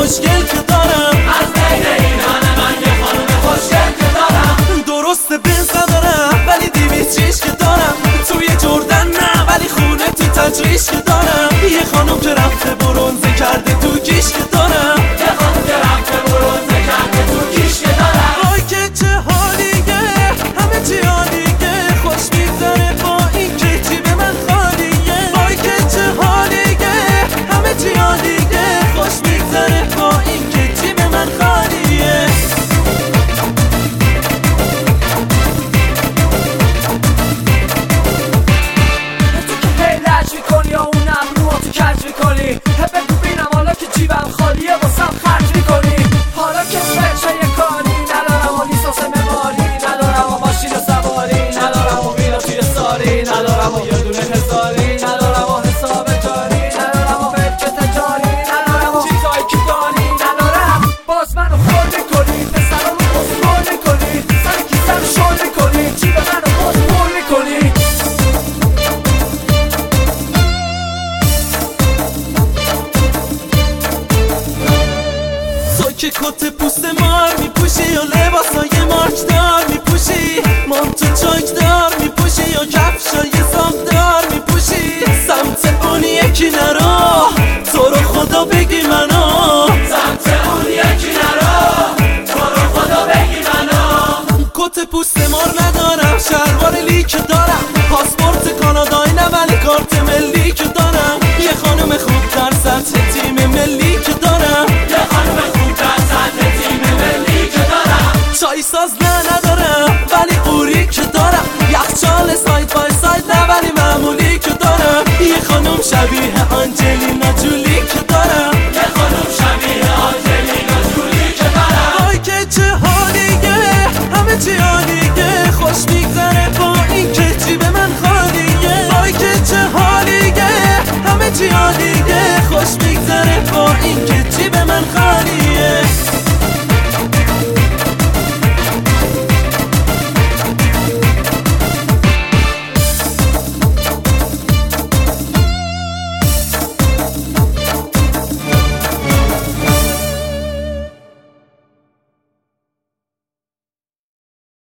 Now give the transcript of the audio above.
خوشگل که دارم، از بین اینان من یه خانم خوشگل که دارم. درسته بنز ندارم ولی 200 چیش که دارم، توی جردن نه ولی خونه تو تجریش که دارم. یه خانم که رفته برونزه کرده تو کیش که دارم، یه خانم که رفته برونزه کرده تو کیش که دارم. وای که چه حالیه، همه چی عالیه، خوش میگذره با این که جیب من خالیه. وای که چه حالیه، همه چی عالیه، خوش میگذره با این که جیب من خالیه. تو که هی لج میکنی یا اون ابرو تو کج میکنی، بگو بینم حالا که جیبم خالیه واسم خرج میکنی. حالا که فچه کاری ندارم و لیسانس معماری ندارم و ماشین سواری ندارم و ویلا توی ساری ندارم و یه دونه حساری ندارم و حساب جاری ندارم و ملک تجاری ندارم و چیزایی که داری ندارم، باز منو خورد میکنی، پسرامو بزرگ میکنی، سر کیسم شل میکنی، جیب منو بزرگ میکنی. تو که کت پوست مار میپوشی یا لباسای مارکدار میپوشی، مانتو چاکدار میپوشی یا کفشای ساختار میپوشی. سمت اون یکی نرو، تو رو خدا بگی منو، سمت اون یکی نرو، تو رو خدا بگی منو. کت پوست مار ندارم، شلوار لیک دارم،